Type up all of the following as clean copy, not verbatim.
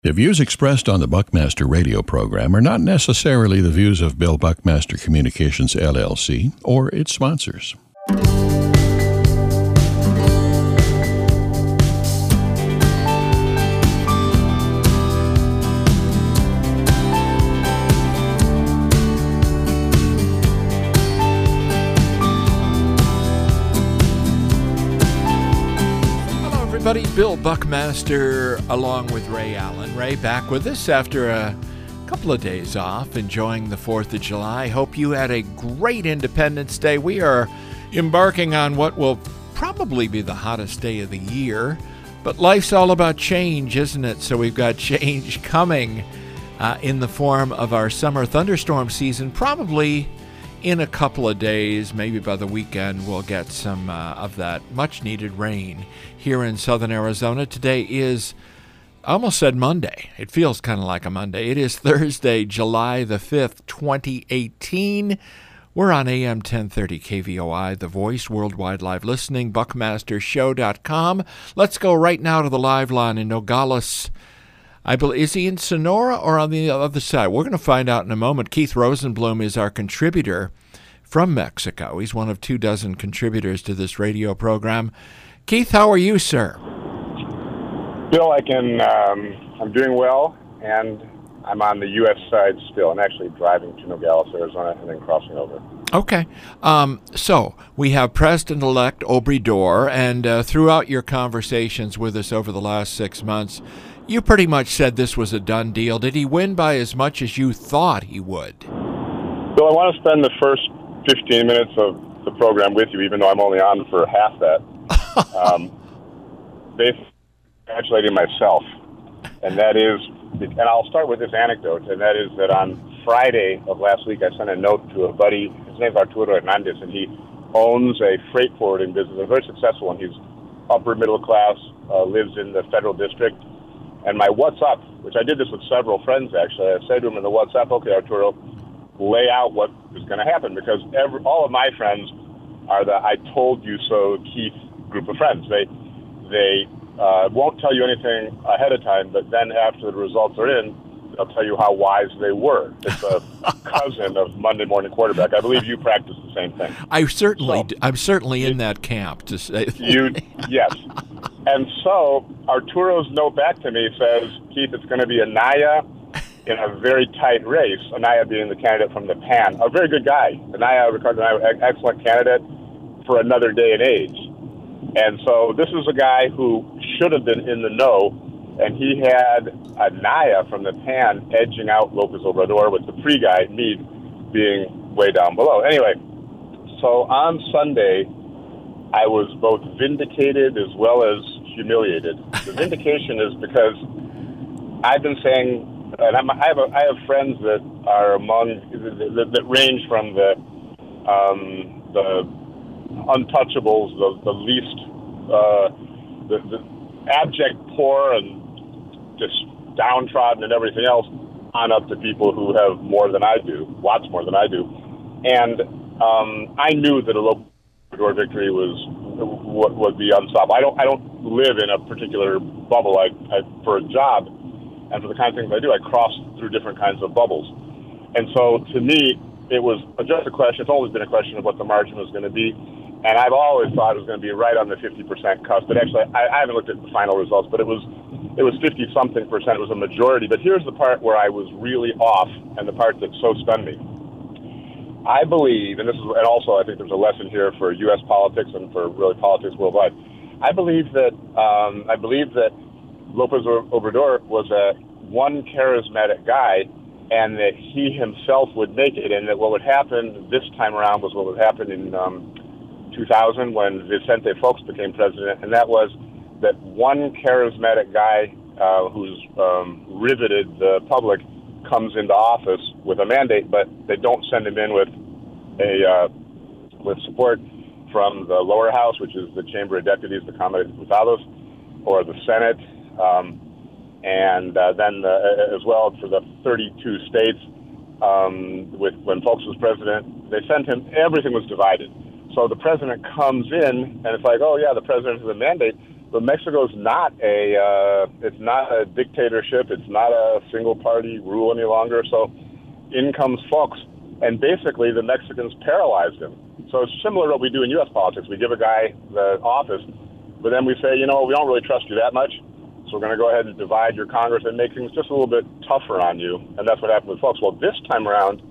The views expressed on the Buckmaster radio program are not necessarily the views of Bill Buckmaster Communications, LLC, or its sponsors. Everybody, Bill Buckmaster along with Ray Allen. Ray back with us after a couple of days off, enjoying the 4th of July. Hope you had a great Independence Day. We are embarking on what will probably be the hottest day of the year, but life's all about change, isn't it? So we've got change coming in the form of our summer thunderstorm season, probably in a couple of days. Maybe by the weekend we'll get some of that much-needed rain here in southern Arizona. Today is, I almost said Monday. It feels kind of like a Monday. It is Thursday, July the 5th, 2018. We're on AM 1030 KVOI, The Voice, worldwide live listening, buckmastershow.com. Let's go right now to the live line in Nogales. Is he in Sonora or on the other side? We're going to find out in a moment. Keith Rosenblum is our contributor from Mexico. He's one of 24 contributors to this radio program. Keith, how are you, sir? Bill, I'm doing well, and I'm on the U.S. side still. I'm actually driving to Nogales, Arizona, and then crossing over. Okay. So we have President-elect Obrador, and throughout your conversations with us over the last 6 months, you pretty much said this was a done deal. Did he win by as much as you thought he would? Bill, I want to spend the first 15 minutes of the program with you, even though I'm only on for half that. Basically, congratulating myself, and that is, and I'll start with this anecdote, and that is that on Friday of last week, I sent a note to a buddy. His name's Arturo Hernandez, and he owns a freight forwarding business, a very successful one. He's upper middle class, lives in the Federal District. And my WhatsApp, which I did this with several friends actually, I said to him in the WhatsApp, okay, Arturo, lay out what is going to happen, because all of my friends are the I told you so Keith group of friends. They won't tell you anything ahead of time, but then after the results are in, they'll tell you how wise they were. It's a cousin of Monday Morning Quarterback. I believe you practice the same thing. I'm certainly in that camp to say. Yes. And so Arturo's note back to me says, Keith, it's going to be Anaya in a very tight race. Anaya being the candidate from the PAN, a very good guy. Ricardo Anaya, excellent candidate for another day and age. And so this is a guy who should have been in the know, and he had Anaya from the PAN edging out Lopez Obrador, with the free guy, Meade, being way down below. Anyway, so on Sunday, I was both vindicated as well as humiliated. The vindication is because I've been saying, and I have friends that are that range from the untouchables, the least, the abject poor and just downtrodden and everything else, on up to people who have more than I do, lots more than I do. And I knew that a local victory would be unstoppable. I don't live in a particular bubble. For a job and for the kind of things I do, I cross through different kinds of bubbles. And so to me, it was just a question. It's always been a question of what the margin was going to be. And I've always thought it was going to be right on the 50% cusp. But actually, I haven't looked at the final results, but it was 50-something percent. It was a majority. But here's the part where I was really off, and the part that so stunned me. I believe, and also I think there's a lesson here for U.S. politics and for really politics worldwide. I believe that Lopez Obrador was one charismatic guy, and that he himself would make it, and that what would happen this time around was what would happen in 2000 when Vicente Fox became president, and that was that one charismatic guy who's riveted the public comes into office with a mandate, but they don't send him in with support from the lower house, which is the Chamber of Deputies, the Cámara de Diputados, or the Senate, and then as well for the 32 states. When Fox was president, they sent him. Everything was divided. So the president comes in, and it's like, oh yeah, the president has a mandate, But Mexico's not it's not a dictatorship. It's not a single party rule any longer. So in comes Fox, and basically the Mexicans paralyzed him. So it's similar to what we do in U.S. politics. We give a guy the office, but then we say, we don't really trust you that much, so we're going to go ahead and divide your Congress and make things just a little bit tougher on you. And that's what happened with Fox. Well, this time around,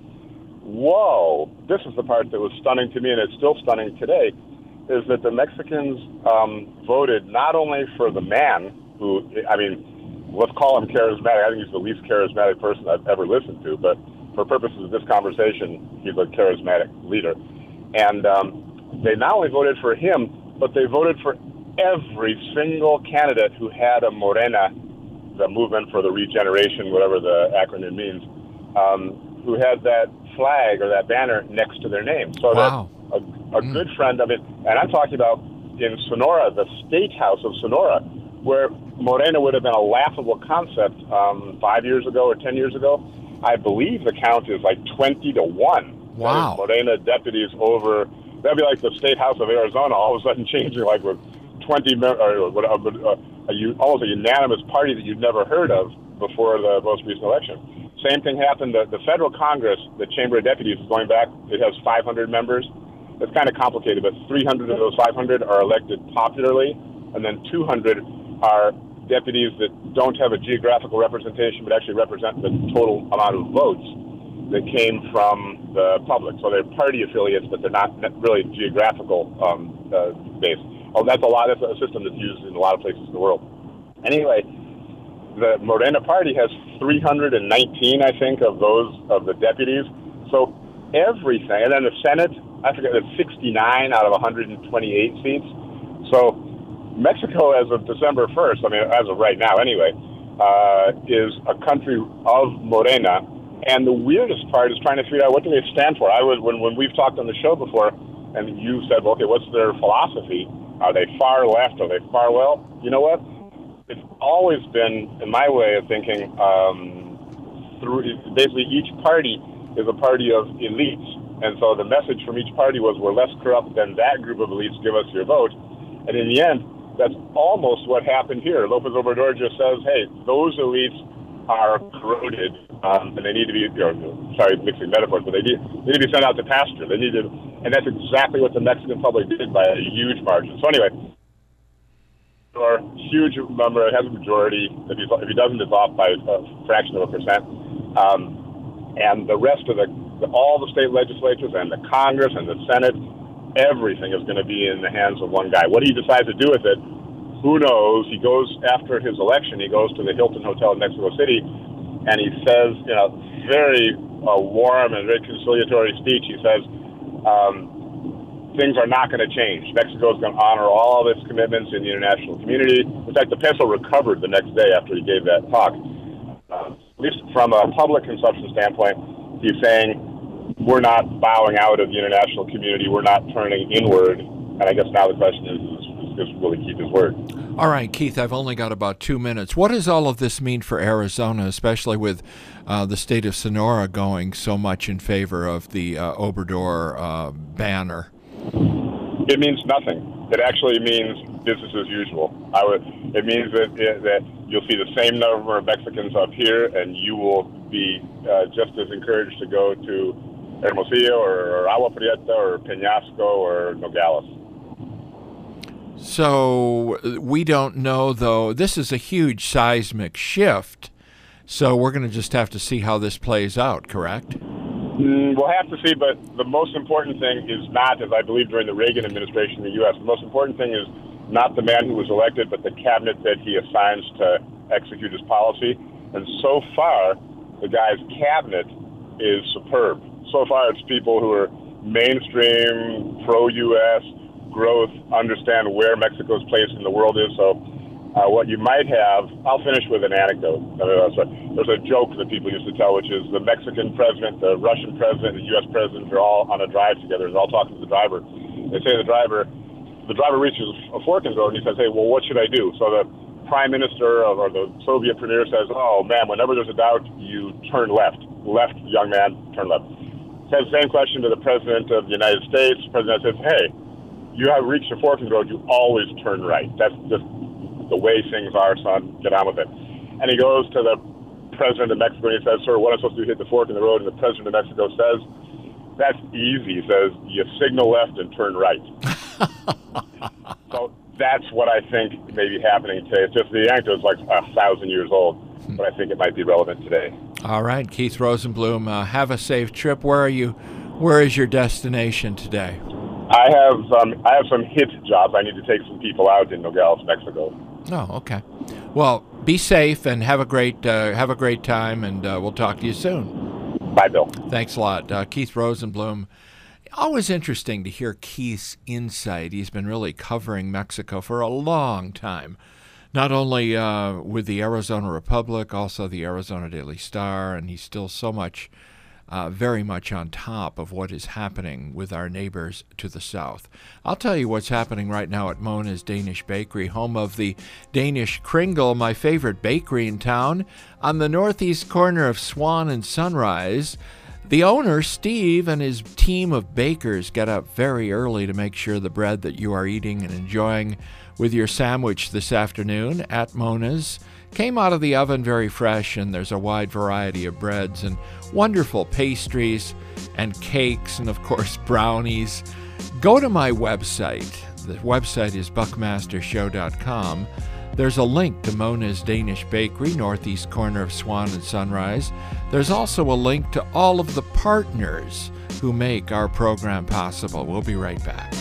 this is the part that was stunning to me, and it's still stunning today, is that the Mexicans voted not only for the man who, let's call him charismatic. I think he's the least charismatic person I've ever listened to, but for purposes of this conversation, he's a charismatic leader. And they not only voted for him, but they voted for every single candidate who had a Morena, the Movement for the Regeneration, whatever the acronym means, who had that flag or that banner next to their name. So wow. that a good friend of it, and I'm talking about in Sonora, the state house of Sonora, where Morena would have been a laughable concept 5 years ago or 10 years ago. I believe the count is like 20-1. Wow. Morena deputies over, that'd be like the state house of Arizona all of a sudden changing like with 20, almost a unanimous party that you'd never heard of before the most recent election. Same thing happened. The federal Congress, the Chamber of Deputies, is going back. It has 500 members. It's kind of complicated, but 300 of those 500 are elected popularly, and then 200 are deputies that don't have a geographical representation but actually represent the total amount of votes that came from the public. So they're party affiliates, but they're not really geographical based. Oh, that's a system that's used in a lot of places in the world. Anyway, the Morena Party has 319, I think, of the deputies. So everything, and then the Senate, I forget, it's 69 out of 128 seats. So Mexico, as of December 1st, as of right now anyway, is a country of Morena. And the weirdest part is trying to figure out what do they stand for. When we've talked on the show before, and you said, well, okay, what's their philosophy? Are they far left? Are they far well? You know what? It's always been, in my way of thinking, basically each party is a party of elites. And so the message from each party was, we're less corrupt than that group of elites, give us your vote. And in the end, that's almost what happened here. López Obrador just says, hey, those elites are corroded, and they need to be, mixing metaphors, but they need to be sent out to pasture. And that's exactly what the Mexican public did by a huge margin. So anyway, or huge number, it has a majority. If he doesn't, it's off by a fraction of a percent. And the rest of all the state legislatures and the Congress and the Senate, everything is going to be in the hands of one guy. What he decides to do with it, who knows? He goes, after his election, he goes to the Hilton Hotel in Mexico City, and he says, very warm and very conciliatory speech. He says, things are not going to change. Mexico is going to honor all of its commitments in the international community. In fact, the peso recovered the next day after he gave that talk. At least from a public consumption standpoint, he's saying, we're not bowing out of the international community. We're not turning inward. And I guess now the question is will he keep his word? All right, Keith, I've only got about 2 minutes. What does all of this mean for Arizona, especially with the state of Sonora going so much in favor of the Obrador banner? It means nothing. It actually means business as usual. It means that you'll see the same number of Mexicans up here, and you will be just as encouraged to go to Hermosillo or Agua Prieta or Peñasco or Nogales. So we don't know, though. This is a huge seismic shift, so we're going to just have to see how this plays out, correct? We'll have to see, but the most important thing is not, as I believe during the Reagan administration in the U.S., the most important thing is not the man who was elected, but the cabinet that he assigns to execute his policy. And so far, the guy's cabinet is superb. So far, it's people who are mainstream, pro-U.S., growth, understand where Mexico's place in the world is. So what you might have, I'll finish with an anecdote. There's a joke that people used to tell, which is the Mexican president, the Russian president, the U.S. president are all on a drive together, and they're all talking to the driver. They say the driver reaches a fork in the road, and he says, hey, well, what should I do? So the prime minister or the Soviet premier says, oh, man, whenever there's a doubt, you turn left. Left, young man, turn left. Says the same question to the president of the United States. The president says, hey, you have reached a fork in the road, you always turn right. That's just the way things are, son. Get on with it. And he goes to the president of Mexico and he says, sir, what am I supposed to do, hit the fork in the road? And the president of Mexico says, that's easy. He says, you signal left and turn right. So that's what I think may be happening today. It's just the anecdote is like 1,000 years old, but I think it might be relevant today. All right, Keith Rosenblum, have a safe trip. Where are you? Where is your destination today? I have some hit jobs. I need to take some people out in Nogales, Mexico. Oh, okay. Well, be safe and have a great time, and we'll talk to you soon. Bye, Bill. Thanks a lot. Keith Rosenblum. Always interesting to hear Keith's insight. He's been really covering Mexico for a long time, not only with the Arizona Republic, also the Arizona Daily Star, and he's still so much, very much on top of what is happening with our neighbors to the south. I'll tell you what's happening right now at Mona's Danish Bakery, home of the Danish Kringle, my favorite bakery in town, on the northeast corner of Swan and Sunrise. The owner, Steve, and his team of bakers get up very early to make sure the bread that you are eating and enjoying with your sandwich this afternoon at Mona's came out of the oven very fresh, and there's a wide variety of breads and wonderful pastries and cakes and, of course, brownies. Go to my website. The website is buckmastershow.com. There's a link to Mona's Danish Bakery, northeast corner of Swan and Sunrise. There's also a link to all of the partners who make our program possible. We'll be right back.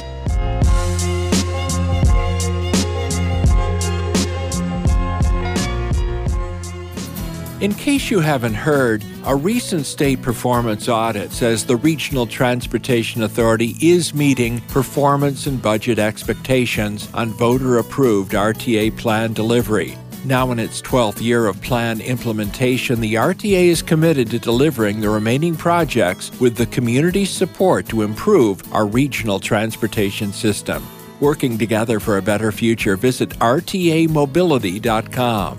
In case you haven't heard, a recent state performance audit says the Regional Transportation Authority is meeting performance and budget expectations on voter-approved RTA plan delivery. Now in its 12th year of plan implementation, the RTA is committed to delivering the remaining projects with the community's support to improve our regional transportation system. Working together for a better future, visit rtamobility.com.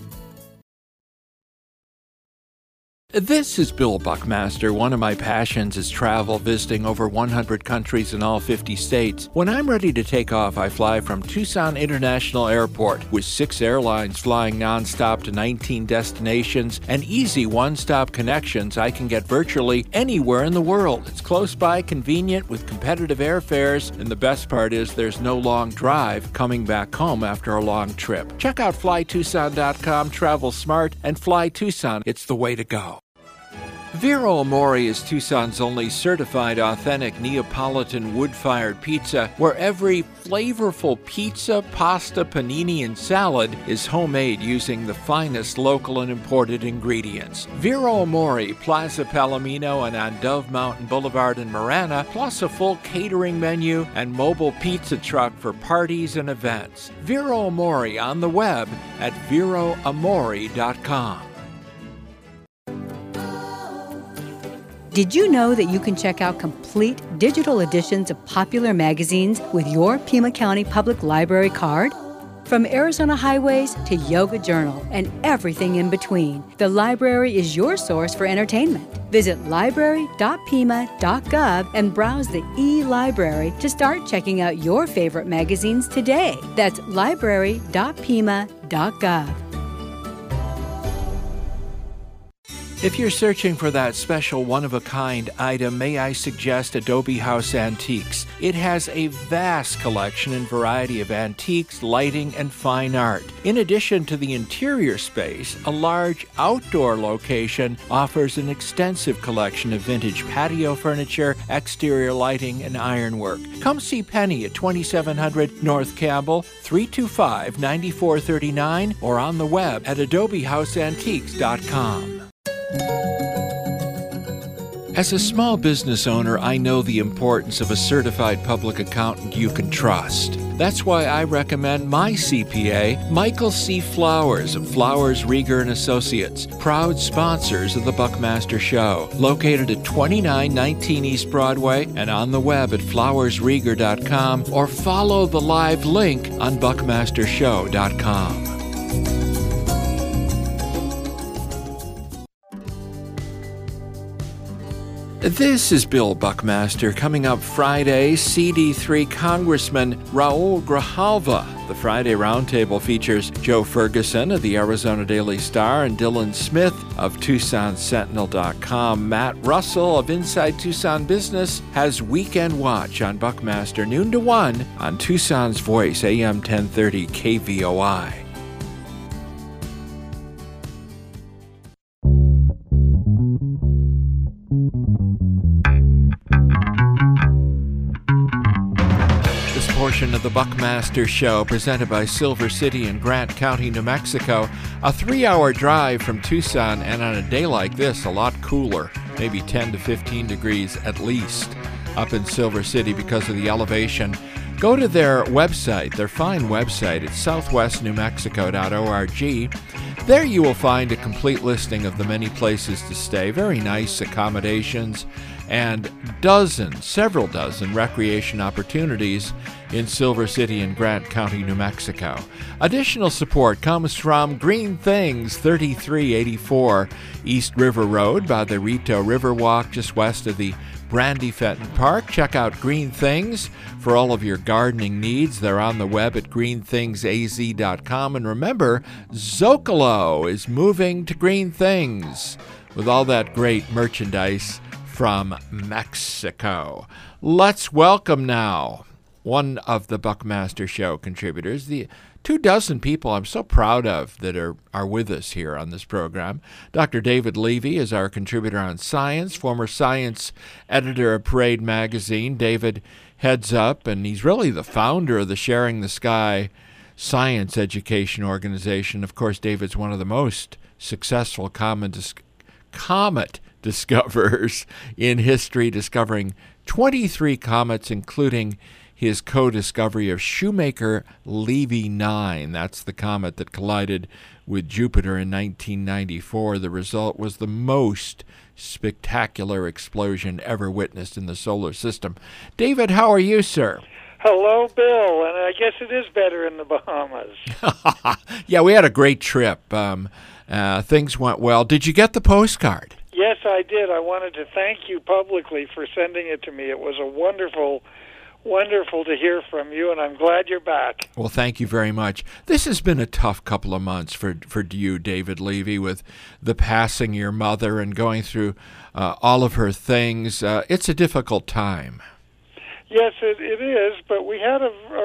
This is Bill Buckmaster. One of my passions is travel, visiting over 100 countries in all 50 states. When I'm ready to take off, I fly from Tucson International Airport with 6 airlines flying nonstop to 19 destinations and easy one-stop connections. I can get virtually anywhere in the world. It's close by, convenient, with competitive airfares, and the best part is there's no long drive coming back home after a long trip. Check out flytucson.com, travel smart, and fly Tucson. It's the way to go. Vero Amore is Tucson's only certified authentic Neapolitan wood-fired pizza, where every flavorful pizza, pasta, panini, and salad is homemade using the finest local and imported ingredients. Vero Amore, Plaza Palomino, and on Dove Mountain Boulevard in Marana, plus a full catering menu and mobile pizza truck for parties and events. Vero Amore on the web at veroamore.com. Did you know that you can check out complete digital editions of popular magazines with your Pima County Public Library card? From Arizona Highways to Yoga Journal and everything in between, the library is your source for entertainment. Visit library.pima.gov and browse the e-library to start checking out your favorite magazines today. That's library.pima.gov. If you're searching for that special one-of-a-kind item, may I suggest Adobe House Antiques. It has a vast collection and variety of antiques, lighting, and fine art. In addition to the interior space, a large outdoor location offers an extensive collection of vintage patio furniture, exterior lighting, and ironwork. Come see Penny at 2700 North Campbell, 325-9439, or on the web at adobehouseantiques.com. As a small business owner, I know the importance of a certified public accountant you can trust. That's why I recommend my CPA, Michael C. Flowers of Flowers, Rieger & Associates, proud sponsors of the Buckmaster Show, located at 2919 East Broadway and on the web at flowersrieger.com, or follow the live link on buckmastershow.com. This is Bill Buckmaster. Coming up Friday, CD3 Congressman Raul Grijalva. The Friday Roundtable features Joe Ferguson of the Arizona Daily Star and Dylan Smith of TucsonSentinel.com. Matt Russell of Inside Tucson Business has Weekend Watch on Buckmaster, noon to 1 on Tucson's Voice, AM 1030 KVOI. Portion of the Buckmaster Show presented by Silver City in Grant County, New Mexico. A 3-hour drive from Tucson, and on a day like this, a lot cooler, maybe 10 to 15 degrees at least up in Silver City because of the elevation. Go to their website, their fine website. It's southwestnewmexico.org. There you will find a complete listing of the many places to stay, very nice accommodations, and several dozen recreation opportunities in Silver City and Grant County, New Mexico. Additional support comes from Green Things, 3384 East River Road by the Rito Riverwalk, just west of the Brandy Fenton Park. Check out Green Things for all of your gardening needs. They're on the web at greenthingsaz.com. And remember, Zocalo is moving to Green Things with all that great merchandise from Mexico. Let's welcome now one of the Buckmaster Show contributors, the 24 people I'm so proud of that are with us here on this program. Dr. David Levy is our contributor on science, former science editor of Parade Magazine. David heads up, and he's really the founder of the Sharing the Sky science education organization. Of course, David's one of the most successful comet discoverers in history, discovering 23 comets, including his co-discovery of Shoemaker-Levy 9. That's the comet that collided with Jupiter in 1994. The result was the most spectacular explosion ever witnessed in the solar system. David, how are you, sir? Hello, Bill, and I guess it is better in the Bahamas. Yeah, we had a great trip. Things went well. Did you get the postcard? Yes, I did. I wanted to thank you publicly for sending it to me. It was a wonderful to hear from you, and I'm glad you're back. Well, thank you very much. This has been a tough couple of months for you, David Levy, with the passing of your mother and going through all of her things. It's a difficult time. Yes, it is, but we had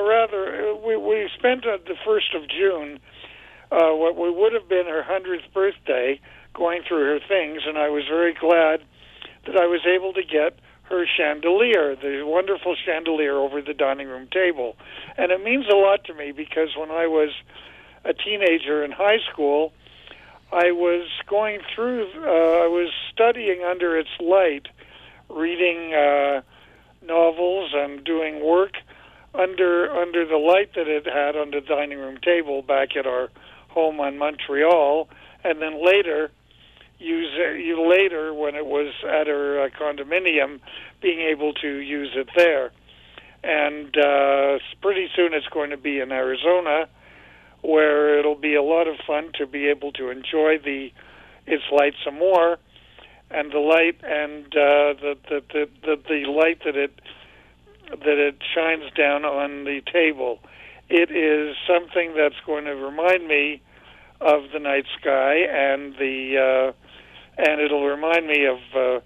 we spent the 1st of June, what would have been her 100th birthday, going through her things, and I was very glad that I was able to get her chandelier, the wonderful chandelier over the dining room table. And it means a lot to me because when I was a teenager in high school, I was I was studying under its light, reading novels and doing work under the light that it had on the dining room table back at our home on Montreal, and then later when it was at her condominium, being able to use it there. And pretty soon it's going to be in Arizona, where it'll be a lot of fun to be able to enjoy its light some more, and the light and the light that it shines down on the table. It is something that's going to remind me of the night sky, and it'll remind me of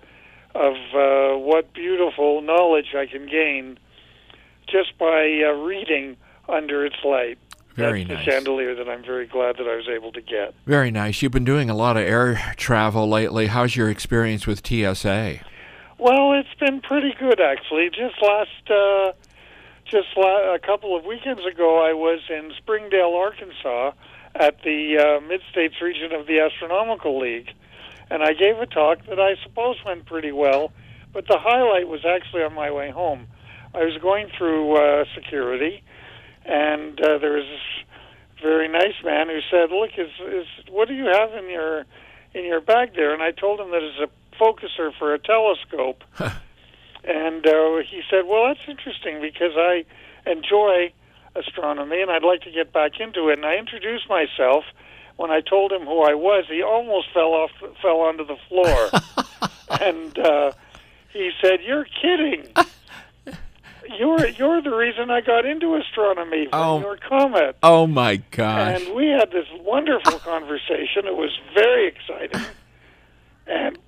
what beautiful knowledge I can gain just by reading under its light. Very That's nice. The chandelier that I'm very glad that I was able to get. Very nice. You've been doing a lot of air travel lately. How's your experience with TSA? Well, it's been pretty good, actually. Just a couple of weekends ago, I was in Springdale, Arkansas, at the Mid-States region of the Astronomical League. And I gave a talk that I suppose went pretty well, but the highlight was actually on my way home. I was going through security, and there was this very nice man who said, "Look, what do you have in your bag there?" And I told him that it's a focuser for a telescope. And he said, "Well, that's interesting because I enjoy astronomy and I'd like to get back into it." And I introduced myself. When I told him who I was, he almost fell onto the floor. And He said, "You're kidding. You're the reason I got into astronomy from your comet." Oh, my gosh. And we had this wonderful conversation. It was very exciting. And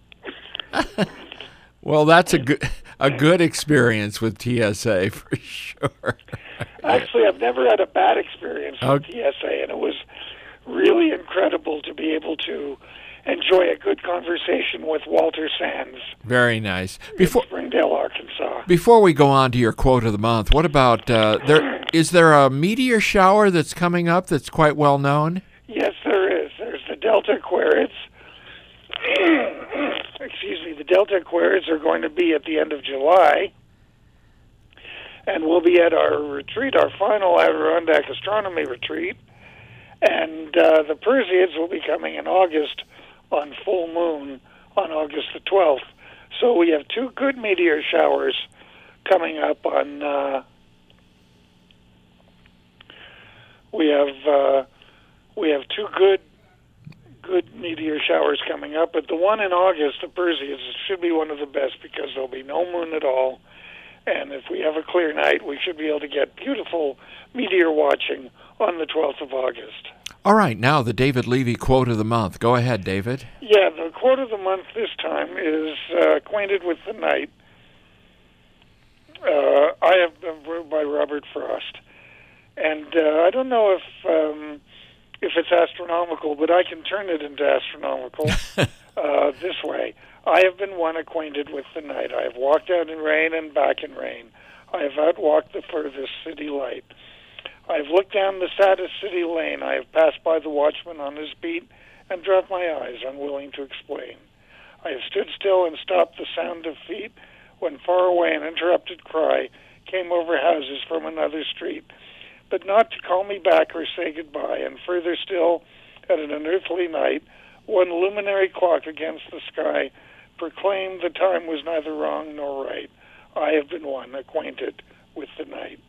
well, that's a good experience with TSA for sure. Actually, I've never had a bad experience with TSA, and it was really incredible to be able to enjoy a good conversation with Walter Sands. Very nice. In Springdale, Arkansas. Before we go on to your quote of the month, what about is there a meteor shower that's coming up that's quite well known? Yes, there is. There's the Delta Aquarids. Excuse me. The Delta Aquarids are going to be at the end of July, and we'll be at our retreat, our final Adirondack astronomy retreat. And the Perseids will be coming in August on full moon on August the 12th. So we have two good meteor showers coming up on. We have two good meteor showers coming up, but the one in August, the Perseids, should be one of the best because there'll be no moon at all. And if we have a clear night, we should be able to get beautiful meteor watching on the 12th of August. All right, now the David Levy quote of the month. Go ahead, David. Yeah, the quote of the month this time is Acquainted with the Night. I have been written by Robert Frost. And I don't know if it's astronomical, but I can turn it into astronomical this way. I have been one acquainted with the night. I have walked out in rain and back in rain. I have outwalked the furthest city light. I have looked down the saddest city lane. I have passed by the watchman on his beat and dropped my eyes, unwilling to explain. I have stood still and stopped the sound of feet when far away an interrupted cry came over houses from another street, but not to call me back or say goodbye. And further still, at an unearthly night, one luminary clock against the sky proclaimed the time was neither wrong nor right. I have been one acquainted with the night.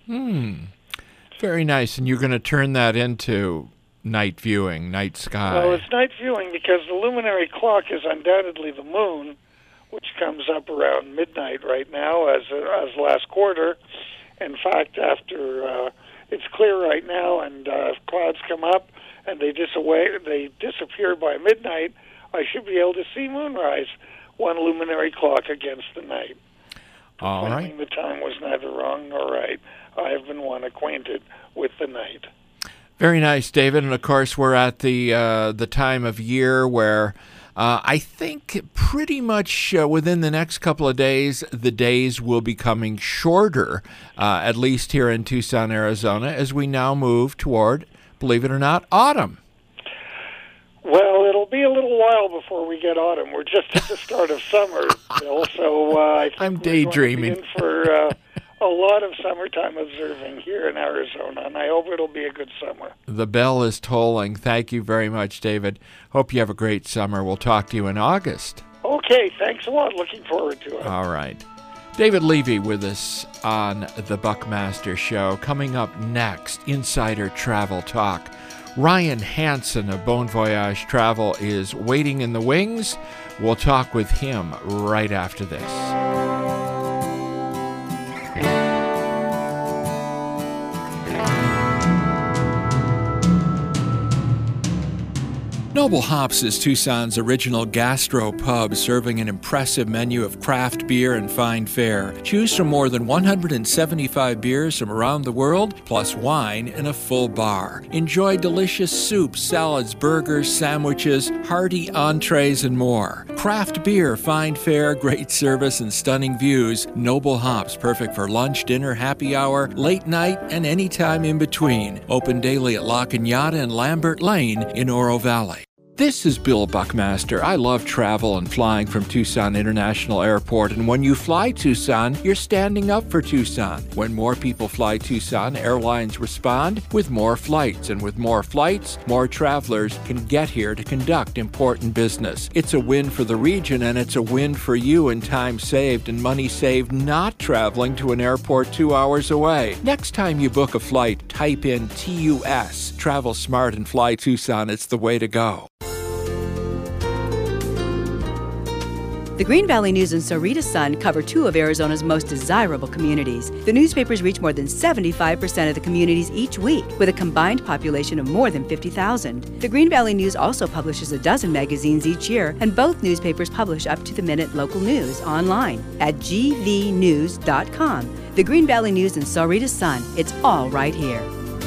Very nice. And you're going to turn that into night viewing, night sky. Well, it's night viewing because the luminary clock is undoubtedly the moon, which comes up around midnight right now as last quarter. In fact, after it's clear right now and clouds come up and they disappear by midnight, I should be able to see moonrise, one luminary clock against the night. All right. The time was neither wrong nor right. I have been one acquainted with the night. Very nice, David. And of course, we're at the time of year where I think pretty much within the next couple of days, the days will be coming shorter, at least here in Tucson, Arizona, as we now move toward, believe it or not, autumn. Well, it'll be a little while before we get autumn. We're just at the start of summer, Bill, so I think I'm daydreaming. We're going to be in for a lot of summertime observing here in Arizona, and I hope it'll be a good summer. The bell is tolling. Thank you very much, David. Hope you have a great summer. We'll talk to you in August. Okay, thanks a lot. Looking forward to it. All right. David Levy with us on The Buckmaster Show. Coming up next, Insider Travel Talk. Ryan Hansen of Bon Voyage Travel is waiting in the wings. We'll talk with him right after this. Noble Hops is Tucson's original gastro pub, serving an impressive menu of craft beer and fine fare. Choose from more than 175 beers from around the world, plus wine and a full bar. Enjoy delicious soups, salads, burgers, sandwiches, hearty entrees, and more. Craft beer, fine fare, great service, and stunning views. Noble Hops, perfect for lunch, dinner, happy hour, late night, and any time in between. Open daily at La Cañada and Lambert Lane in Oro Valley. This is Bill Buckmaster. I love travel and flying from Tucson International Airport, and when you fly Tucson, you're standing up for Tucson. When more people fly Tucson, airlines respond with more flights, and with more flights, more travelers can get here to conduct important business. It's a win for the region, and it's a win for you in time saved and money saved not traveling to an airport 2 hours away. Next time you book a flight, type in TUS. Travel smart and fly The Green Valley News and Sarita Sun cover two of Arizona's most desirable communities. The newspapers reach more than 75% of the communities each week, with a combined population of more than 50,000. The Green Valley News also publishes a dozen magazines each year, and both newspapers publish up-to-the-minute local news online at gvnews.com. The Green Valley News and Sarita Sun. It's all right here.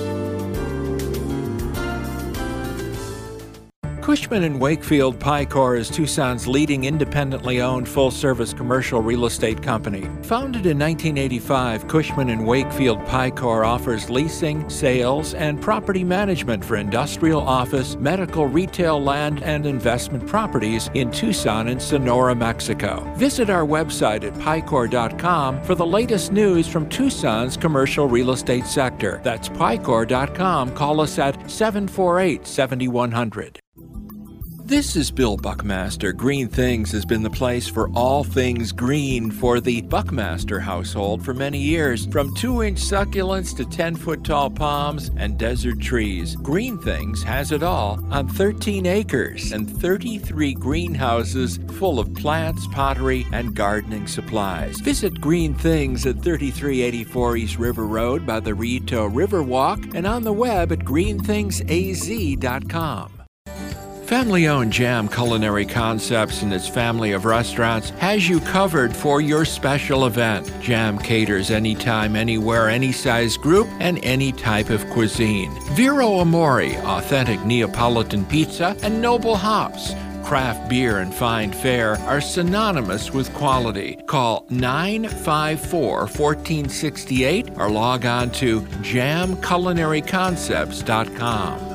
Cushman & Wakefield Picor is Tucson's leading independently owned full-service commercial real estate company. Founded in 1985, Cushman & Wakefield Picor offers leasing, sales, and property management for industrial, office, medical, retail, land, and investment properties in Tucson and Sonora, Mexico. Visit our website at picor.com for the latest news from Tucson's commercial real estate sector. That's picor.com. Call us at 748-7100. This is Bill Buckmaster. Green Things has been the place for all things green for the Buckmaster household for many years. From 2-inch succulents to 10-foot tall palms and desert trees, Green Things has it all on 13 acres and 33 greenhouses full of plants, pottery, and gardening supplies. Visit Green Things at 3384 East River Road by the Rito Riverwalk and on the web at greenthingsaz.com. Family-owned Jam Culinary Concepts and its family of restaurants has you covered for your special event. Jam caters anytime, anywhere, any size group, and any type of cuisine. Vero Amore, authentic Neapolitan pizza, and Noble Hops, craft beer and fine fare, are synonymous with quality. Call 954-1468 or log on to jamculinaryconcepts.com.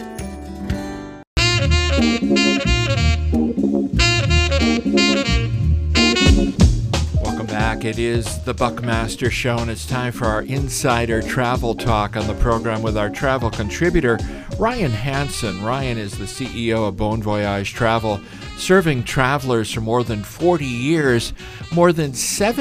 Welcome back. It is the Buckmaster Show, and it's time for our Insider Travel Talk on the program with our travel contributor, Ryan Hansen. Ryan is the CEO of Bon Voyage Travel, serving travelers for more than 40 years. More than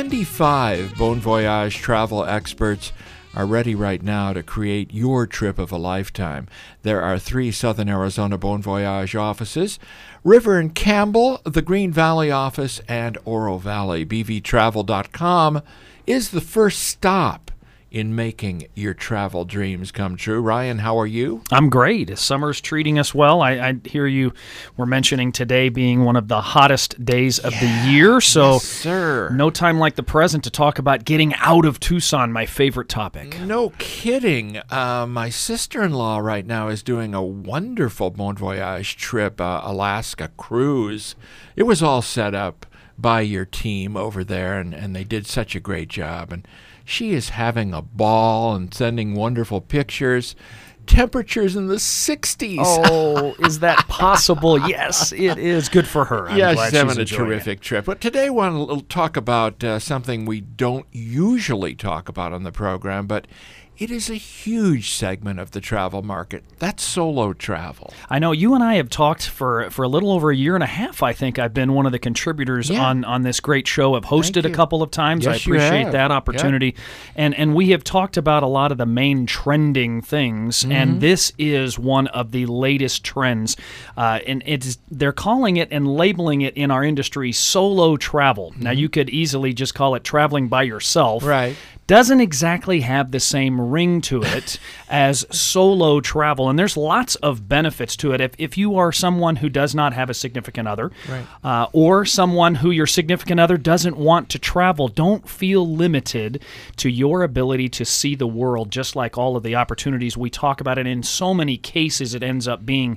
75 Bon Voyage travel experts are ready right now to create your trip of a lifetime. There are 3 Southern Arizona Bon Voyage offices: River and Campbell, the Green Valley office, and Oro Valley. bvtravel.com is the first stop in making your travel dreams come true. Ryan, how are you? I'm great. Summer's treating us well. I hear you were mentioning today being one of the hottest days of the year. So yes, sir. No time like the present to talk about getting out of Tucson, my favorite topic. No kidding. My sister-in-law right now is doing a wonderful Bon Voyage trip, Alaska cruise. It was all set up by your team over there, and they did such a great job. And she is having a ball and sending wonderful pictures. Temperatures in the 60s. Oh, is that possible? Yes, it is. Good for her. I'm glad she's having a enjoying terrific trip. But today I want to talk about something we don't usually talk about on the program, but it is a huge segment of the travel market. That's solo travel. I know you and I have talked for a little over a year and a half. I think I've been one of the contributors on this great show. I've hosted a couple of times. Yes, I appreciate that opportunity. Yep. And we have talked about a lot of the main trending things, and this is one of the latest trends. And they're calling it and labeling it in our industry solo travel. Now, you could easily just call it traveling by yourself. Right. Doesn't exactly have the same ring to it as solo travel, and there's lots of benefits to it. If you are someone who does not have a significant other, or someone who your significant other doesn't want to travel, don't feel limited to your ability to see the world, just like all of the opportunities we talk about. And in so many cases, it ends up being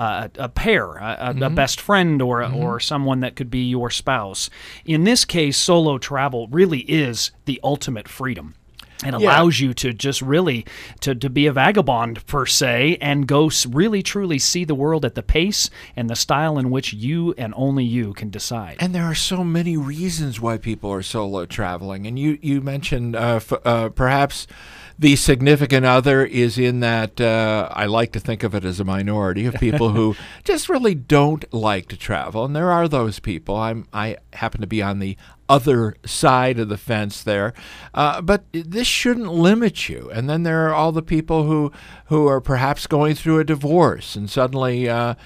a pair, a best friend, or someone that could be your spouse. In this case, solo travel really is the ultimate freedom. It allows you to just really to be a vagabond, per se, and go really, truly see the world at the pace and the style in which you and only you can decide. And there are so many reasons why people are solo traveling. And you mentioned perhaps the significant other is in that I like to think of it as a minority of people who just really don't like to travel. And there are those people. I happen to be on the other side of the fence there. But this shouldn't limit you. And then there are all the people who are perhaps going through a divorce and suddenly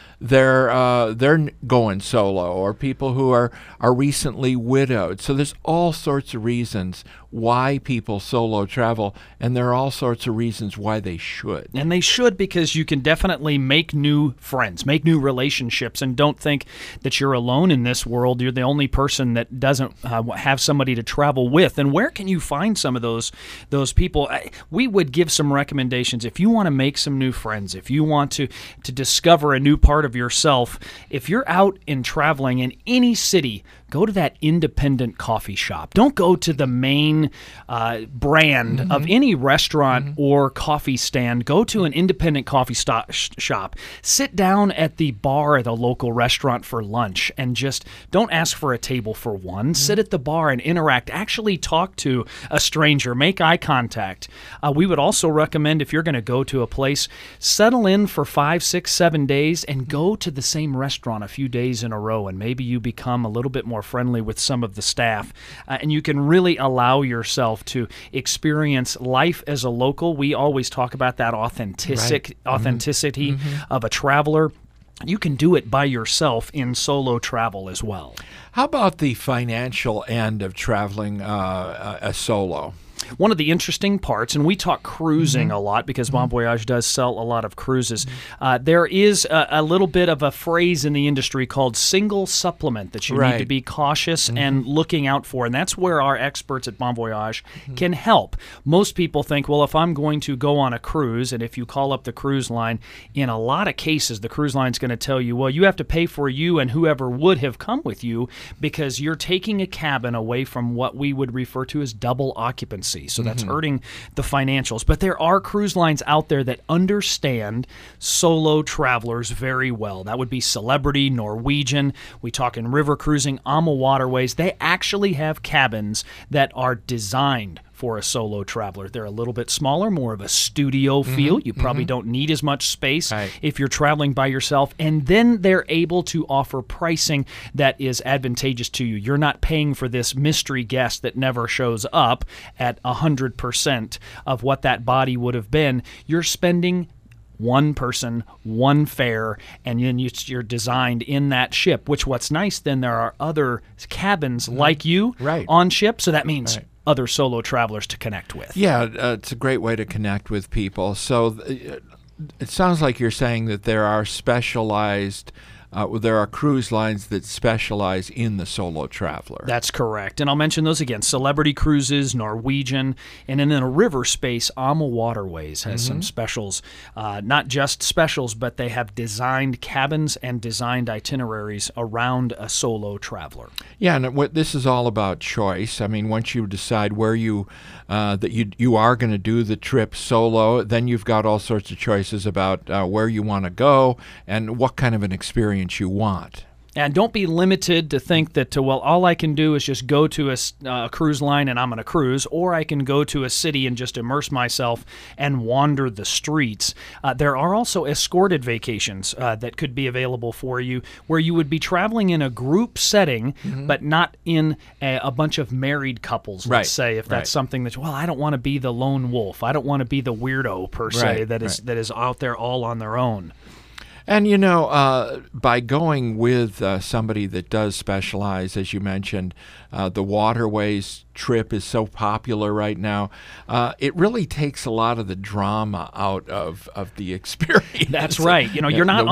they're going solo, or people who are recently widowed. So there's all sorts of reasons why people solo travel, and there are all sorts of reasons why they should. And they should, because you can definitely make new friends, make new relationships, and don't think that you're alone in this world. You're the only person that doesn't have somebody to travel with. And where can you find some of those people? We would give some recommendations. If you want to make some new friends, if you want to discover a new part of yourself, if you're out and traveling in any city, go to that independent coffee shop. Don't go to the main brand of any restaurant or coffee stand. Go to an independent coffee shop. Sit down at the bar at a local restaurant for lunch and just don't ask for a table for one. Sit at the bar and interact. Actually talk to a stranger. Make eye contact. We would also recommend, if you're going to go to a place, settle in for 5, 6, 7 days and go to the same restaurant a few days in a row, and maybe you become a little bit more friendly with some of the staff, and you can really allow yourself to experience life as a local. We always talk about that authenticity of a traveler. You can do it by yourself in solo travel as well. How about the financial end of traveling a solo? One of the interesting parts, and we talk cruising a lot because Bon Voyage does sell a lot of cruises, there is a little bit of a phrase in the industry called single supplement that you need to be cautious and looking out for, and that's where our experts at Bon Voyage can help. Most people think, well, if I'm going to go on a cruise, and if you call up the cruise line, in a lot of cases the cruise line's going to tell you, well, you have to pay for you and whoever would have come with you because you're taking a cabin away from what we would refer to as double occupancy. So that's hurting the financials. But there are cruise lines out there that understand solo travelers very well. That would be Celebrity, Norwegian. We talk in river cruising, AMA Waterways. They actually have cabins that are designed for a solo traveler. They're a little bit smaller, more of a studio feel. You probably don't need as much space if you're traveling by yourself. And then they're able to offer pricing that is advantageous to you. You're not paying for this mystery guest that never shows up at 100% of what that body would have been. You're spending one person, one fare, and then you're designed in that ship, which what's nice, then there are other cabins like you on ship. So that means other solo travelers to connect with. Yeah, it's a great way to connect with people. So it sounds like you're saying that there are specialized there are cruise lines that specialize in the solo traveler. That's correct. And I'll mention those again. Celebrity Cruises, Norwegian, and then in a river space, AMA Waterways has some specials. Not just specials, but they have designed cabins and designed itineraries around a solo traveler. Yeah, and this is all about choice. I mean, once you decide where you are going to do the trip solo, then you've got all sorts of choices about where you want to go and what kind of an experience you want. And don't be limited to think that, well, all I can do is just go to a cruise line and I'm going to cruise, or I can go to a city and just immerse myself and wander the streets. There are also escorted vacations that could be available for you, where you would be traveling in a group setting, but not in a bunch of married couples, let's say, if that's something that, well, I don't want to be the lone wolf. I don't want to be the weirdo, per se, that is out there all on their own. And, by going with somebody that does specialize, as you mentioned, the Waterways trip is so popular right now, it really takes a lot of the drama out of the experience. That's right. You're not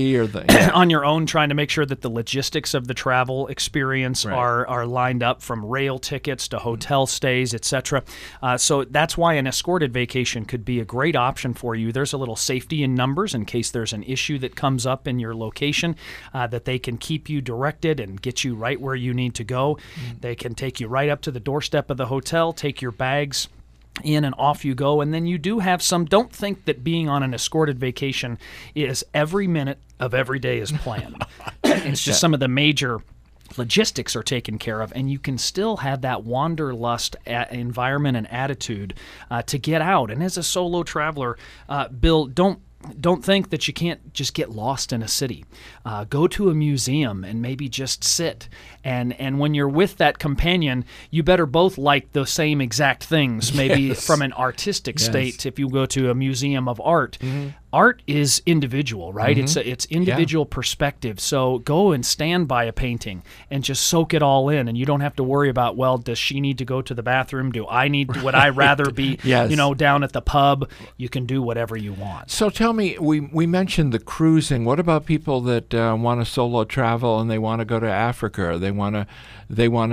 on your own trying to make sure that the logistics of the travel experience are lined up, from rail tickets to hotel stays, etc. So that's why an escorted vacation could be a great option for you. There's a little safety in numbers in case there's an issue that comes up in your location, that they can keep you directed and get you right where you need to go. They can take you right up to the doorstep of the hotel, take your bags in, and off you go. And then you do have don't think that being on an escorted vacation is every minute of every day is planned. It's just some of the major logistics are taken care of, and you can still have that wanderlust environment and attitude to get out. And as a solo traveler, Bill, don't don't think that you can't just get lost in a city. Go to a museum and maybe just sit. And when you're with that companion, you better both like the same exact things, maybe from an artistic state. If you go to a museum of art, art is individual, right? It's individual perspective. So go and stand by a painting and just soak it all in. And you don't have to worry about, well, does she need to go to the bathroom? Would I rather be, down at the pub? You can do whatever you want. So tell me, we mentioned the cruising. What about people that want to solo travel and they want to go to Africa, or they want to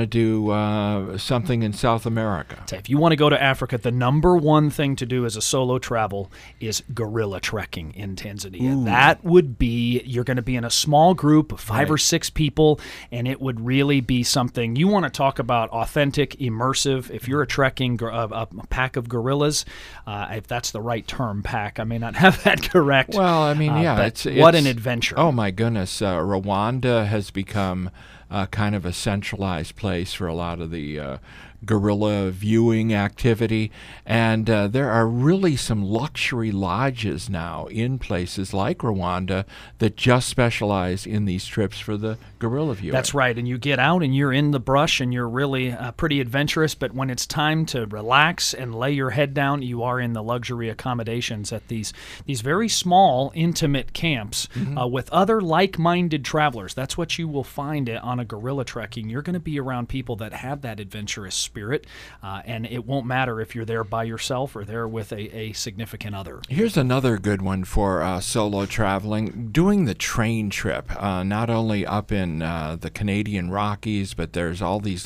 do something in South America? So if you want to go to Africa, the number one thing to do as a solo travel is gorilla trekking in Tanzania. Ooh. That would be, you're going to be in a small group of 5 or 6 people, and it would really be something. You want to talk about authentic, immersive. If you're trekking a pack of gorillas, if that's the right term, pack, I may not have that correct. Well, I mean, it's what an adventure. Oh, my goodness. Rwanda has become kind of a centralized place for a lot of the gorilla viewing activity, and there are really some luxury lodges now in places like Rwanda that just specialize in these trips for the gorilla viewing. That's right, and you get out and you're in the brush and you're really pretty adventurous, but when it's time to relax and lay your head down, you are in the luxury accommodations at these very small, intimate camps with other like-minded travelers. That's what you will find on a gorilla trekking. You're going to be around people that have that adventurous spirit, and it won't matter if you're there by yourself or there with a significant other. Here's another good one for solo traveling, doing the train trip, not only up in the Canadian Rockies, but there's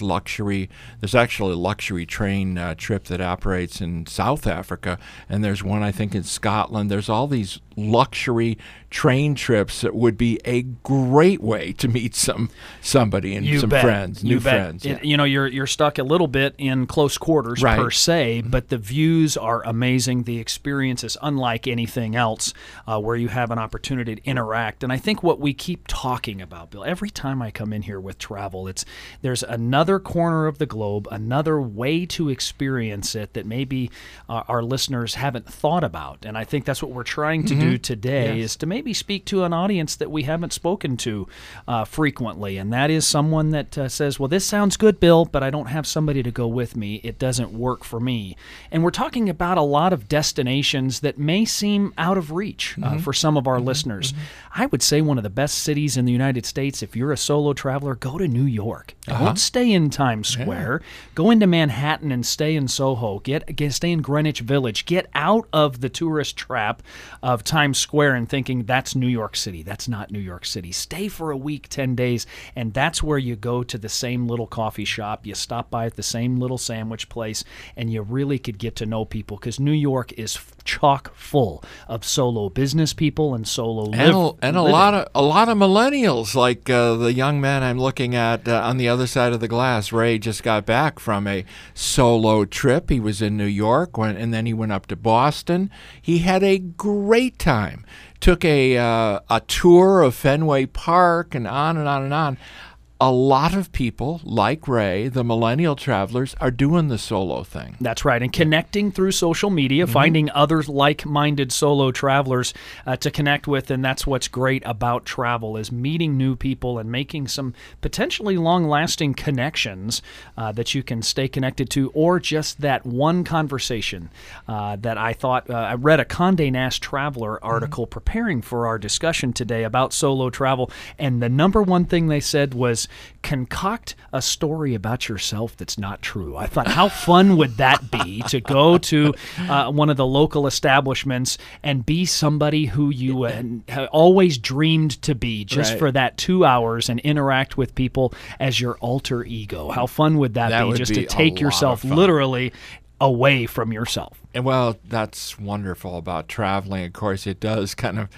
actually a luxury train trip that operates in South Africa, and there's one, I think, in Scotland. There's all these luxury train trips that would be a great way to meet somebody and friends, new friends. Yeah. You're stuck a little bit in close quarters per se, but the views are amazing. The experience is unlike anything else where you have an opportunity to interact. And I think what we keep talking about, Bill, every time I come in here with travel, there's another corner of the globe, another way to experience it that maybe our listeners haven't thought about. And I think that's what we're trying to do today, is to maybe speak to an audience that we haven't spoken to frequently. And that is someone that says, well, this sounds good, Bill, but I don't have somebody to go with me. It doesn't work for me. And we're talking about a lot of destinations that may seem out of reach for some of our listeners. I would say one of the best cities in the United States, if you're a solo traveler, go to New York. Don't stay in Times Square. Go into Manhattan and stay in Soho. Stay in Greenwich Village. Get out of the tourist trap of Times Square and thinking that's New York City. That's not New York City. Stay for a week, 10 days, and that's where you go to the same little coffee shop. You stop by at the same little sandwich place, and you really could get to know people, because New York is chock full of solo business people and solo living. A lot of millennials, like the young man I'm looking at on the other side of the glass. Ray just got back from a solo trip. He was in New York, and then he went up to Boston. He had a great time. Took a tour of Fenway Park and on and on and on. A lot of people, like Ray, the millennial travelers, are doing the solo thing. That's right, and connecting through social media, finding other like-minded solo travelers to connect with, and that's what's great about travel, is meeting new people and making some potentially long-lasting connections that you can stay connected to, or just that one conversation that I thought, I read a Condé Nast Traveler article preparing for our discussion today about solo travel, and the number one thing they said was, concoct a story about yourself that's not true. I thought, how fun would that be to go to one of the local establishments and be somebody who you always dreamed to be, just for that 2 hours, and interact with people as your alter ego. How fun would that be, just to take yourself literally away from yourself? And well, that's wonderful about traveling. Of course, it does kind of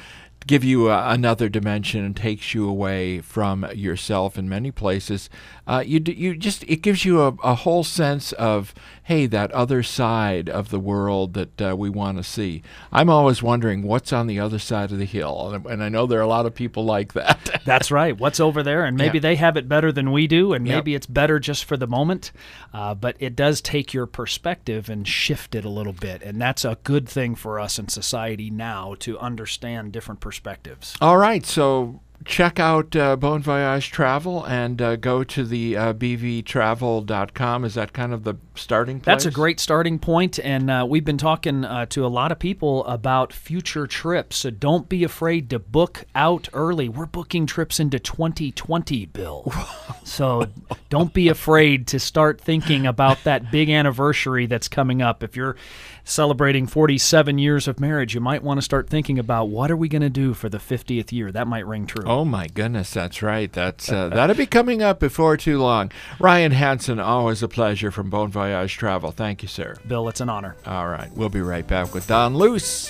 give you another dimension and takes you away from yourself in many places. It gives you a whole sense of, hey, that other side of the world that we want to see. I'm always wondering what's on the other side of the hill, and I know there are a lot of people like that. That's right. What's over there, and maybe they have it better than we do, and maybe it's better just for the moment, but it does take your perspective and shift it a little bit, and that's a good thing for us in society now to understand different perspectives. All right, so check out Bon Voyage Travel and go to the bvtravel.com. Is that kind of the starting place? That's a great starting point, and we've been talking to a lot of people about future trips, so don't be afraid to book out early. We're booking trips into 2020, Bill. So don't be afraid to start thinking about that big anniversary that's coming up. If you're celebrating 47 years of marriage, you might want to start thinking about what are we going to do for the 50th year. That might ring true. Oh, my goodness, that's right. That'll be coming up before too long. Ryan Hansen, always a pleasure from Bon Voyage Travel. Thank you, sir. Bill, it's an honor. All right, we'll be right back with Don Luce.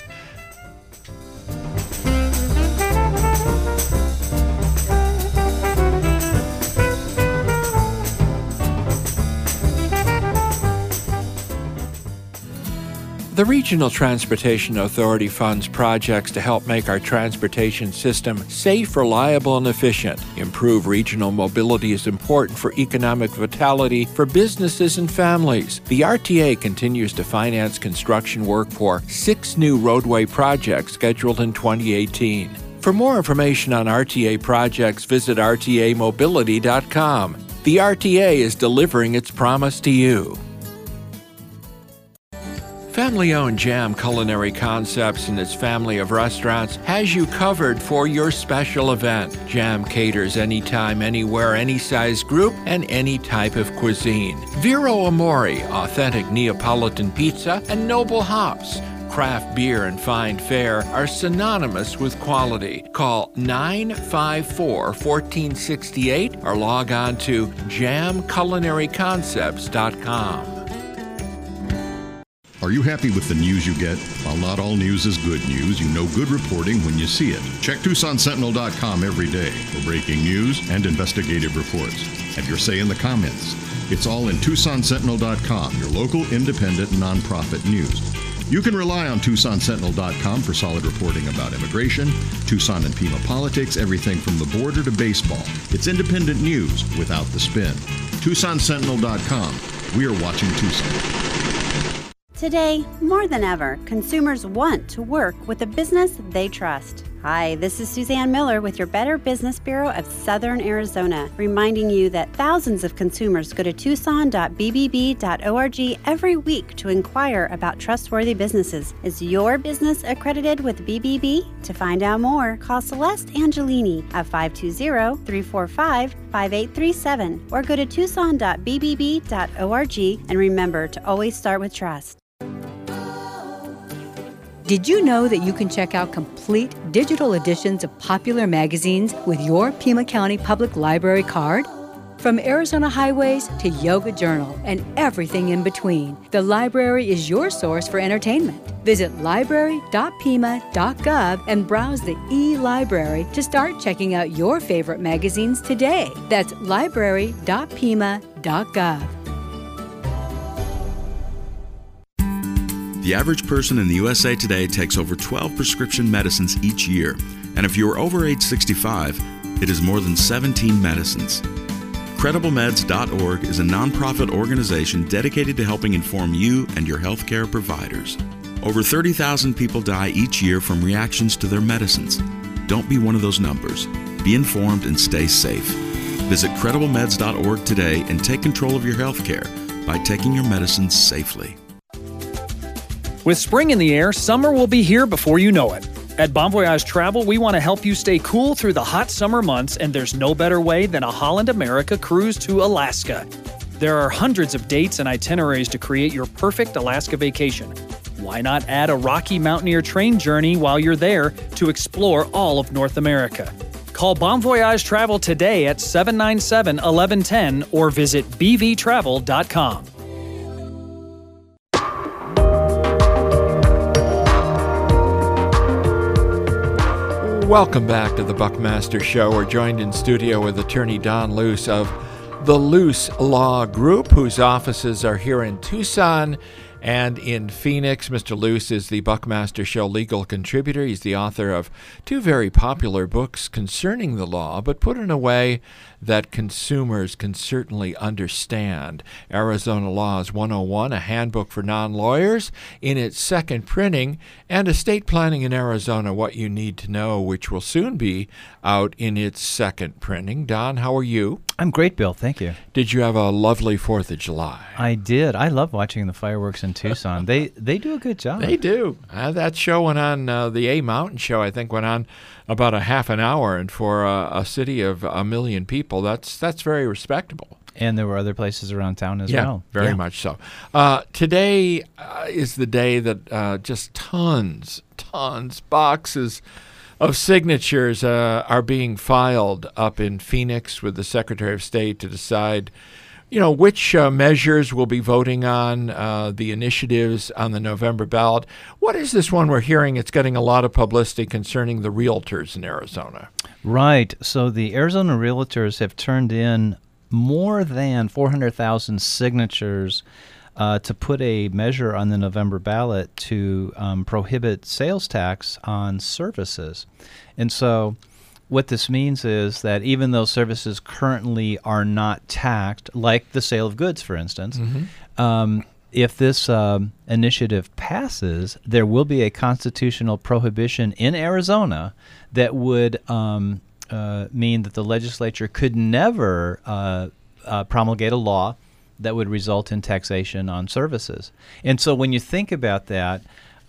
The Regional Transportation Authority funds projects to help make our transportation system safe, reliable, and efficient. Improve regional mobility is important for economic vitality for businesses and families. The RTA continues to finance construction work for 6 new roadway projects scheduled in 2018. For more information on RTA projects, visit rtamobility.com. The RTA is delivering its promise to you. Family-owned Jam Culinary Concepts and its family of restaurants has you covered for your special event. Jam caters anytime, anywhere, any size group, and any type of cuisine. Vero Amore, authentic Neapolitan pizza, and Noble Hops. Craft beer and fine fare are synonymous with quality. Call 954-1468 or log on to jamculinaryconcepts.com. Are you happy with the news you get? While not all news is good news, you know good reporting when you see it. Check TucsonSentinel.com every day for breaking news and investigative reports. Have your say in the comments. It's all in TucsonSentinel.com, your local independent nonprofit news. You can rely on TucsonSentinel.com for solid reporting about immigration, Tucson and Pima politics, everything from the border to baseball. It's independent news without the spin. TucsonSentinel.com. We are watching Tucson. Today, more than ever, consumers want to work with a business they trust. Hi, this is Suzanne Miller with your Better Business Bureau of Southern Arizona, reminding you that thousands of consumers go to tucson.bbb.org every week to inquire about trustworthy businesses. Is your business accredited with BBB? To find out more, call Celeste Angelini at 520-345-5837 or go to tucson.bbb.org, and remember to always start with trust. Did you know that you can check out complete digital editions of popular magazines with your Pima County Public Library card? From Arizona Highways to Yoga Journal and everything in between, the library is your source for entertainment. Visit library.pima.gov and browse the e-library to start checking out your favorite magazines today. That's library.pima.gov. The average person in the USA Today takes over 12 prescription medicines each year, and if you are over age 65, it is more than 17 medicines. CredibleMeds.org is a nonprofit organization dedicated to helping inform you and your healthcare providers. Over 30,000 people die each year from reactions to their medicines. Don't be one of those numbers. Be informed and stay safe. Visit CredibleMeds.org today and take control of your healthcare by taking your medicines safely. With spring in the air, summer will be here before you know it. At Bon Voyage Travel, we want to help you stay cool through the hot summer months, and there's no better way than a Holland America cruise to Alaska. There are hundreds of dates and itineraries to create your perfect Alaska vacation. Why not add a Rocky Mountaineer train journey while you're there to explore all of North America? Call Bon Voyage Travel today at 797-1110 or visit bvtravel.com. Welcome back to the Buckmaster Show. We're joined in studio with attorney Don Luce of the Luce Law Group, whose offices are here in Tucson and in Phoenix. Mr. Luce is the Buckmaster Show legal contributor. He's the author of two very popular books concerning the law, but put in a way that consumers can certainly understand. Arizona Laws 101, a handbook for non-lawyers, in its second printing, and Estate Planning in Arizona, What You Need to Know, which will soon be out in its second printing. Don, how are you? I'm great, Bill. Thank you. Did you have a lovely 4th of July? I did. I love watching the fireworks in Tucson. They do a good job. They do. That show went on, the A Mountain show, I think, went on about a half an hour, and for a city of 1 million people, that's very respectable. And there were other places around town as well. Very much so. Today is the day that just tons, boxes of signatures are being filed up in Phoenix with the Secretary of State to decide, which measures we'll be voting on, the initiatives on the November ballot. What is this one we're hearing? It's getting a lot of publicity concerning the realtors in Arizona. Right. So the Arizona realtors have turned in more than 400,000 signatures to put a measure on the November ballot to prohibit sales tax on services. And so what this means is that even though services currently are not taxed, like the sale of goods, for instance, if this initiative passes, there will be a constitutional prohibition in Arizona that would mean that the legislature could never promulgate a law that would result in taxation on services. And so when you think about that,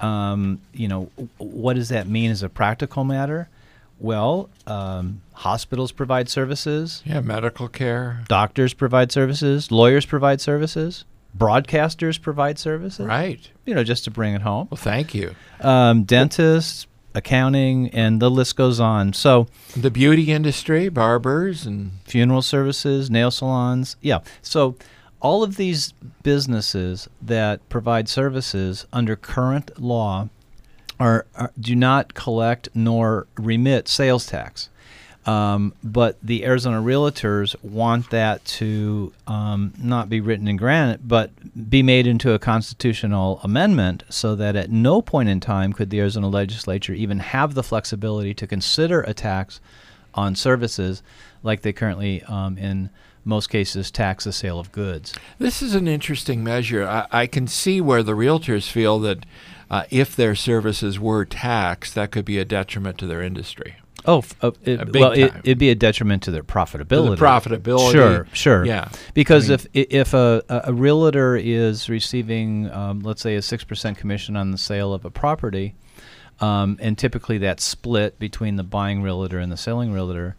what does that mean as a practical matter? Well, hospitals provide services. Yeah, medical care. Doctors provide services. Lawyers provide services. Broadcasters provide services. Right. Just to bring it home. Well, thank you. Dentists, accounting, and the list goes on. So the beauty industry, barbers and funeral services, nail salons. Yeah. So all of these businesses that provide services under current law do not collect nor remit sales tax. But the Arizona realtors want that to not be written in granite, but be made into a constitutional amendment so that at no point in time could the Arizona legislature even have the flexibility to consider a tax on services like they currently, in most cases, tax the sale of goods. This is an interesting measure. I can see where the realtors feel that if their services were taxed, that could be a detriment to their industry. It'd be a detriment to their profitability. Sure. Yeah. Because if a realtor is receiving, let's say, a 6% commission on the sale of a property, and typically that's split between the buying realtor and the selling realtor,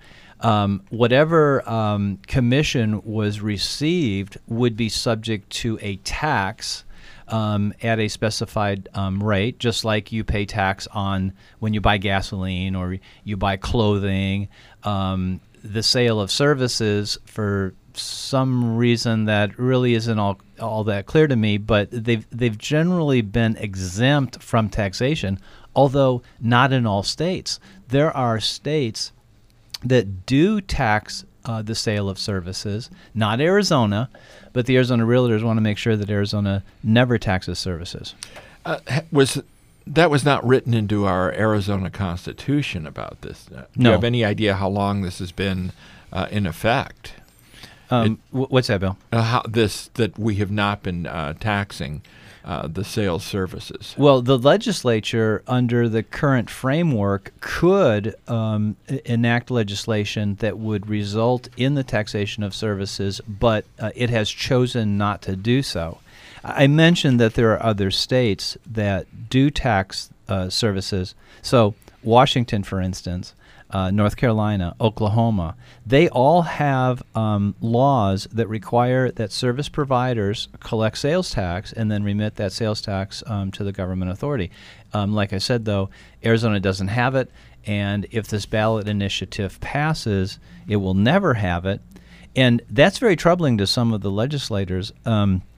whatever commission was received would be subject to a tax at a specified rate, just like you pay tax on when you buy gasoline or you buy clothing. The sale of services, for some reason that really isn't all that clear to me, but they've generally been exempt from taxation, although not in all states. There are states that do tax the sale of services, not Arizona, but the Arizona realtors want to make sure that Arizona never taxes services. That was not written into our Arizona Constitution about this. Do No. you have any idea how long this has been in effect? What's that, Bill? That we have not been taxing the sales services. Well, the legislature, under the current framework, could enact legislation that would result in the taxation of services, but it has chosen not to do so. I mentioned that there are other states that do tax services. So Washington, for instance, North Carolina, Oklahoma, they all have laws that require that service providers collect sales tax and then remit that sales tax to the government authority. Like I said, though, Arizona doesn't have it, and if this ballot initiative passes, it will never have it. And that's very troubling to some of the legislators.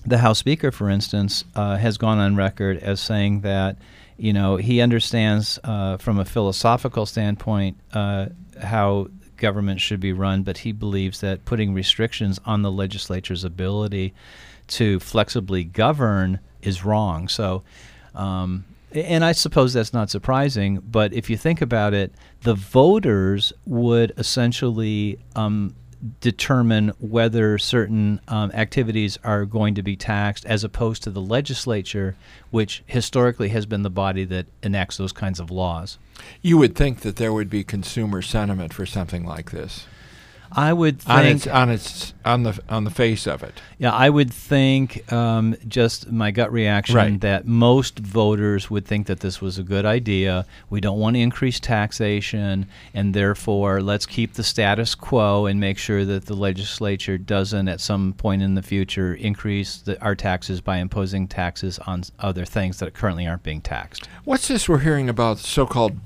the House Speaker, for instance, has gone on record as saying that, he understands from a philosophical standpoint how government should be run, but he believes that putting restrictions on the legislature's ability to flexibly govern is wrong. So, and I suppose that's not surprising, but if you think about it, the voters would essentially determine whether certain activities are going to be taxed, as opposed to the legislature, which historically has been the body that enacts those kinds of laws. You would think that there would be consumer sentiment for something like this. I would think on the face of it. Yeah, I would think, just my gut reaction, that most voters would think that this was a good idea. We don't want to increase taxation, and therefore let's keep the status quo and make sure that the legislature doesn't at some point in the future increase our taxes by imposing taxes on other things that currently aren't being taxed. What's this we're hearing about, so-called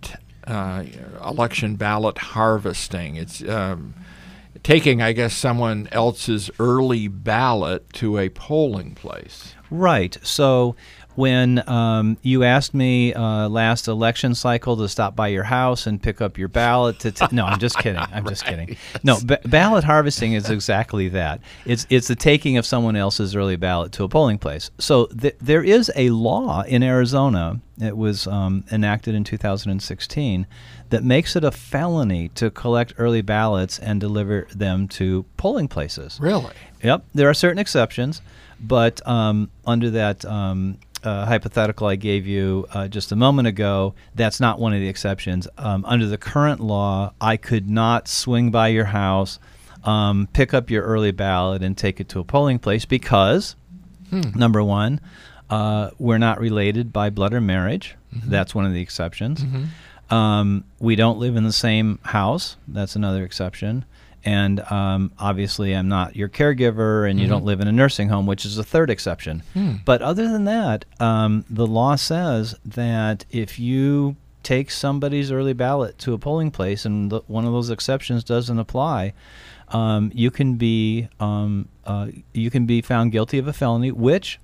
election ballot harvesting? It's taking, I guess, someone else's early ballot to a polling place. Right. So when you asked me last election cycle to stop by your house and pick up your ballot no, I'm just kidding. I'm just kidding. No, ballot harvesting is exactly that. It's the taking of someone else's early ballot to a polling place. So there is a law in Arizona. It was enacted in 2016 that makes it a felony to collect early ballots and deliver them to polling places. Really? Yep. There are certain exceptions, but under that hypothetical I gave you just a moment ago, that's not one of the exceptions. Under the current law, I could not swing by your house, pick up your early ballot, and take it to a polling place because, number one, we're not related by blood or marriage. Mm-hmm. That's one of the exceptions. Mm-hmm. We don't live in the same house. That's another exception. And obviously I'm not your caregiver, and you don't live in a nursing home, which is a third exception. But other than that, the law says that if you take somebody's early ballot to a polling place and one of those exceptions doesn't apply, you can be found guilty of a felony, which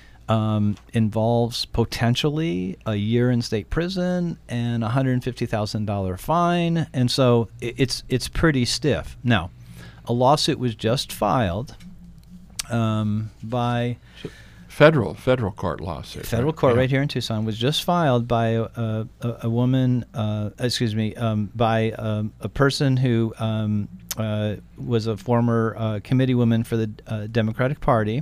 involves potentially a year in state prison and a $150,000 fine, and so it's pretty stiff. Now, a lawsuit was just filed by federal court lawsuit. Federal court right here in Tucson was just filed by a woman. By a person who was a former committee woman for the Democratic Party.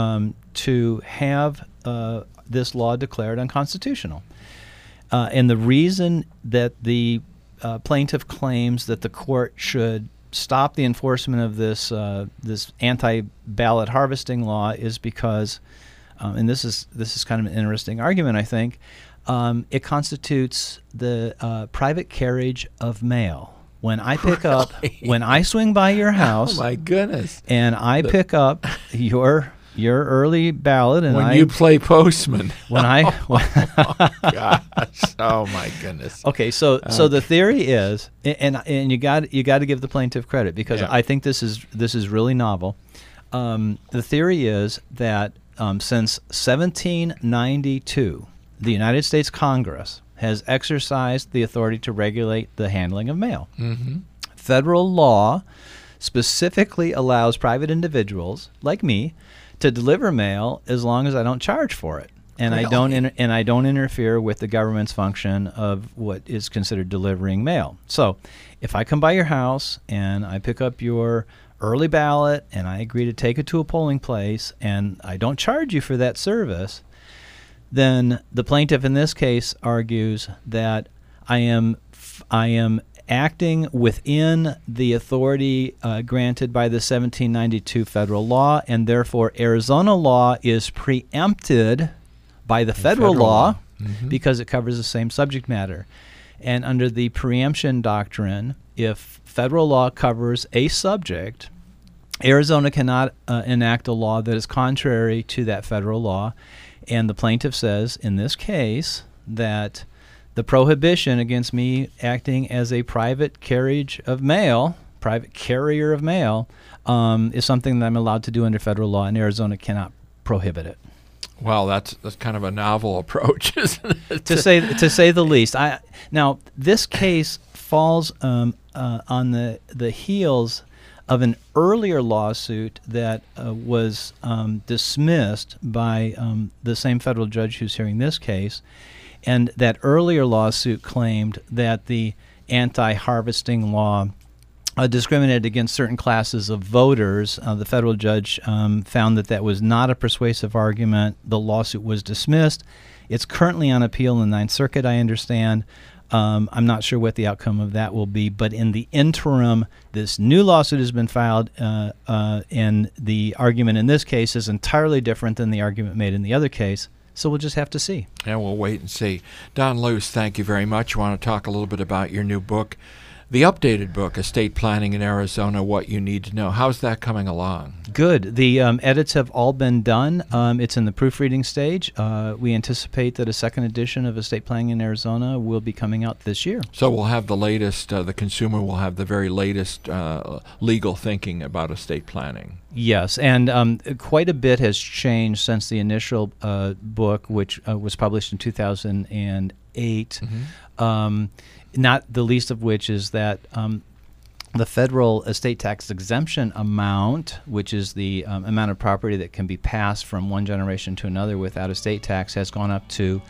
To have this law declared unconstitutional. And the reason that the plaintiff claims that the court should stop the enforcement of this anti-ballot harvesting law is because, and this is kind of an interesting argument, I think, it constitutes the private carriage of mail. When I pick up, when I swing by your house, oh my goodness, and I pick up your early ballot, and when you play postman. When I oh gosh, oh my goodness. Okay, so the theory is, and you got to give the plaintiff credit because I think this is really novel. The theory is that since 1792, the United States Congress has exercised the authority to regulate the handling of mail. Mm-hmm. Federal law specifically allows private individuals like me to deliver mail as long as I don't charge for it, and I don't interfere with the government's function of what is considered delivering mail. So, if I come by your house and I pick up your early ballot and I agree to take it to a polling place and I don't charge you for that service, then the plaintiff in this case argues that I am acting within the authority granted by the 1792 federal law, and therefore Arizona law is preempted by the federal law because it covers the same subject matter. And under the preemption doctrine, if federal law covers a subject, Arizona cannot enact a law that is contrary to that federal law. And the plaintiff says in this case that the prohibition against me acting as a private carriage of mail private carrier of mail is something that I'm allowed to do under federal law, and Arizona cannot prohibit it. Well, that's kind of a novel approach, isn't it? to say the least. Now, this case falls on the heels of an earlier lawsuit that was dismissed by the same federal judge who's hearing this case, and that earlier lawsuit claimed that the anti-harvesting law discriminated against certain classes of voters. The federal judge found that was not a persuasive argument. The lawsuit was dismissed. It's currently on appeal in the Ninth Circuit, I understand. I'm not sure what the outcome of that will be, but in the interim, this new lawsuit has been filed, and the argument in this case is entirely different than the argument made in the other case. So we'll just have to see. Yeah, we'll wait and see. Don Luce, thank you very much. You want to talk a little bit about your new book, the updated book, Estate Planning in Arizona, What You Need to Know. How's that coming along? Good. The edits have all been done. It's in the proofreading stage. We anticipate that a second edition of Estate Planning in Arizona will be coming out this year. So we'll have the latest, the consumer will have the very latest legal thinking about estate planning. Yes, and quite a bit has changed since the initial book, which was published in 2008. Mm-hmm. Not the least of which is that the federal estate tax exemption amount, which is the amount of property that can be passed from one generation to another without estate tax, has gone up to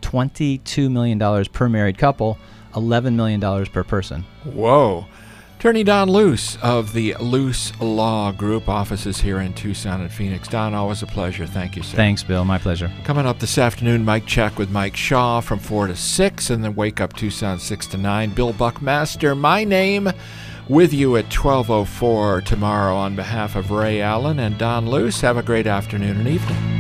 $22 million per married couple, $11 million per person. Whoa. Attorney Don Luce of the Luce Law Group, offices here in Tucson and Phoenix. Don, always a pleasure. Thank you, sir. Thanks, Bill. My pleasure. Coming up this afternoon, Mike Check with Mike Shaw from 4 to 6, and then Wake Up Tucson 6 to 9. Bill Buckmaster, my name, with you at 12:04 tomorrow on behalf of Ray Allen and Don Luce. Have a great afternoon and evening.